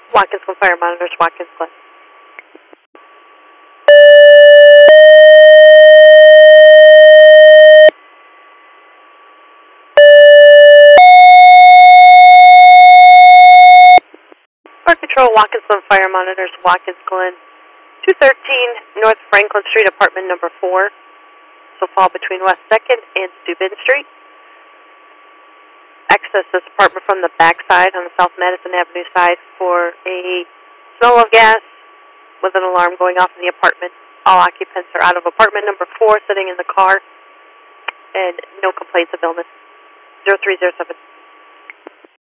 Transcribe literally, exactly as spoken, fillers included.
Watkinsville Fire Monitors, Watkins Glen. Fire Control, Watkinsville Fire Monitors, Watkins Glen. two thirteen North Franklin Street, apartment number four. So fall between West second and Steuben Street. Access this apartment from the back side on the South Madison Avenue side for a smell of gas with an alarm going off in the apartment. All occupants are out of apartment number four, sitting in the car, and no complaints of illness. zero three zero seven.